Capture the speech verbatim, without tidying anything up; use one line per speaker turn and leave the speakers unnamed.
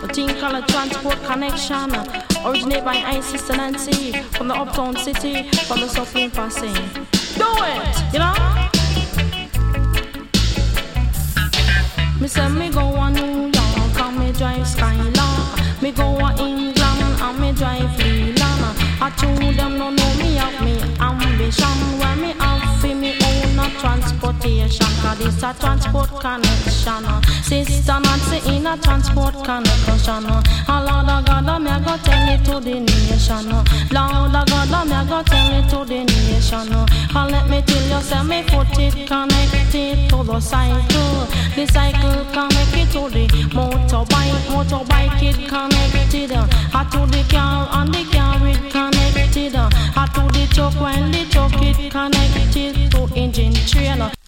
The thing called a transport connection. Originate by I Sister Nancy from the uptown city, from the suffering passing. Do it, you know? Me say me go on New York and me drive Skylark. Me go on England and me drive Leland. I told them no know me have me ambition. Where me have for me own a transportation. Cause this a transport connection. Sister Nancy in a transport connection. And Lord of God, me a go tell it to the nation. Lord of God, me a go tell it to the nation. And let me tell you, say me foot it connected to the cycle. The cycle connect it to the motorbike. Motorbike it connected. And to the car and the car it connected. And to the truck when the truck it connected to engine train.